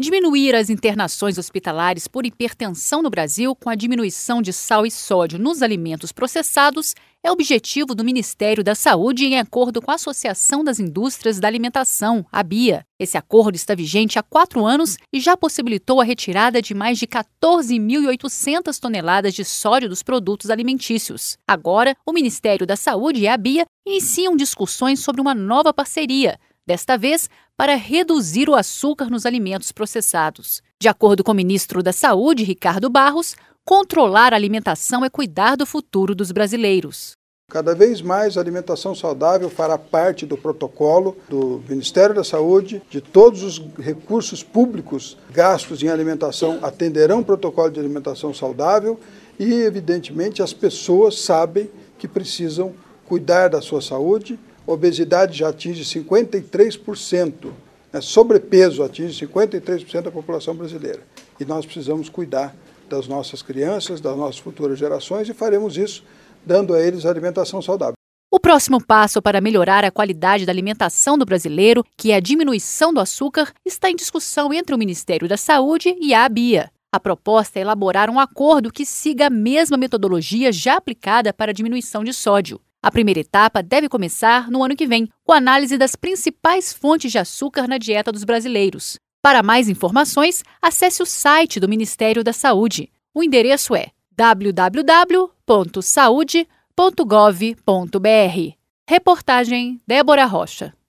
Diminuir as internações hospitalares por hipertensão no Brasil com a diminuição de sal e sódio nos alimentos processados é o objetivo do Ministério da Saúde em acordo com a Associação das Indústrias da Alimentação, a ABIA. Esse acordo está vigente há 4 anos e já possibilitou a retirada de mais de 14.800 toneladas de sódio dos produtos alimentícios. Agora, o Ministério da Saúde e a ABIA iniciam discussões sobre uma nova parceria, desta vez para reduzir o açúcar nos alimentos processados. De acordo com o ministro da Saúde, Ricardo Barros, controlar a alimentação é cuidar do futuro dos brasileiros. Cada vez mais a alimentação saudável fará parte do protocolo do Ministério da Saúde, de todos os recursos públicos gastos em alimentação atenderão o protocolo de alimentação saudável e, evidentemente, as pessoas sabem que precisam cuidar da sua saúde. A obesidade já atinge 53%, sobrepeso atinge 53% da população brasileira. E nós precisamos cuidar das nossas crianças, das nossas futuras gerações e faremos isso dando a eles alimentação saudável. O próximo passo para melhorar a qualidade da alimentação do brasileiro, que é a diminuição do açúcar, está em discussão entre o Ministério da Saúde e a ABIA. A proposta é elaborar um acordo que siga a mesma metodologia já aplicada para a diminuição de sódio. A primeira etapa deve começar no ano que vem, com a análise das principais fontes de açúcar na dieta dos brasileiros. Para mais informações, acesse o site do Ministério da Saúde. O endereço é www.saude.gov.br. Reportagem Débora Rocha.